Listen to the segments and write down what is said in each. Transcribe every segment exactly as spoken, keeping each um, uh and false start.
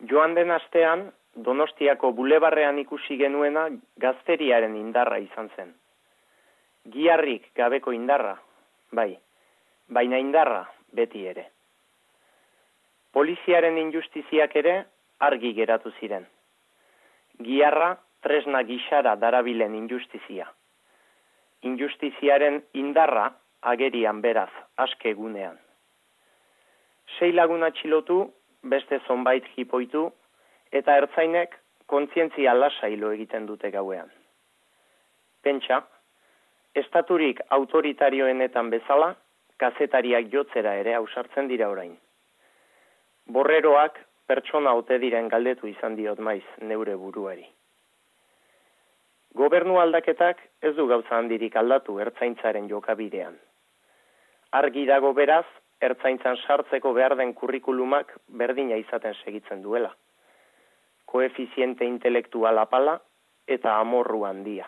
Joan den astean, Donostiako bulebarrean ikusi genuena gazteriaren indarra izan zen. Giharrik gabeko indarra, bai, baina indarra beti ere. Poliziaren injustiziak ere argi geratu ziren. Giharra tresna gixara darabilen injustizia. Injustiziaren indarra agerian beraz, aske egunean. Sei lagun atxilotu, beste zonbait jipoitu, eta ertzainek kontzientzia lasailo egiten dute gauean. Pentsa, estaturik autoritarioenetan bezala, kazetariak jotzera ere ausartzen dira orain. Borreroak pertsona ote diren galdetu izan diot maiz neure buruari. Gobernu aldaketak ez du gauza handirik aldatu ertzaintzaren jokabidean. Argi dago beraz, ertzaintzan sartzeko behar den kurrikulumak berdina izaten segitzen duela. Koefiziente intelektual apala eta amorru handia.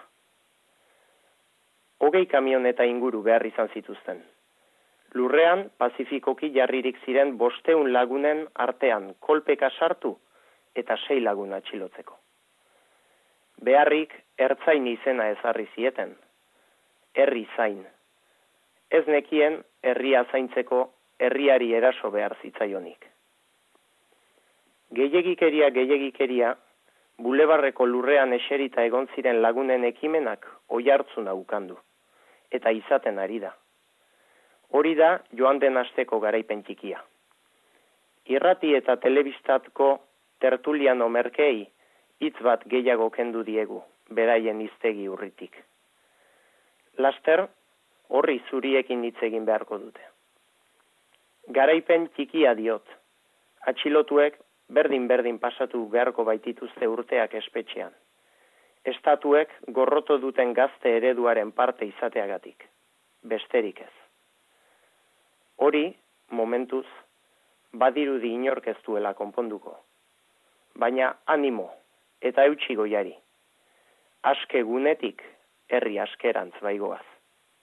Hogei kamioneta inguru behar izan zituzten. Lurrean, pazifikoki jarririk ziren bosteun lagunen artean kolpeka sartu eta sei lagun atxilotzeko. Beharrik ertzain izena ezarri zieten. Herri zain. Ez nekien herria zaintzeko herriari eraso behar zitzaionik. Gehiegikeria gehiegikeria, bulebarreko lurrean eserita egon ziren lagunen ekimenak oihartzuna ukandu, eta izaten ari da. Hori da joan den asteko garaipen txikia. Irrati eta telebistatko tertuliano merkei hitz bat gehiago kendu diegu, beraien hiztegi urritik. Laster, horri zuriekin hitz egin beharko dute. Garaipen txikia diot, atxilotuek berdin-berdin pasatu beharko baitituzte urteak espetxean. Estatuek gorroto duten gazte ereduaren parte izateagatik, besterik ez. Hori, momentuz, badirudi inork ez duela konponduko. Baina animo eta eutsi goiari. Aske gunetik herri askerantz baigoaz.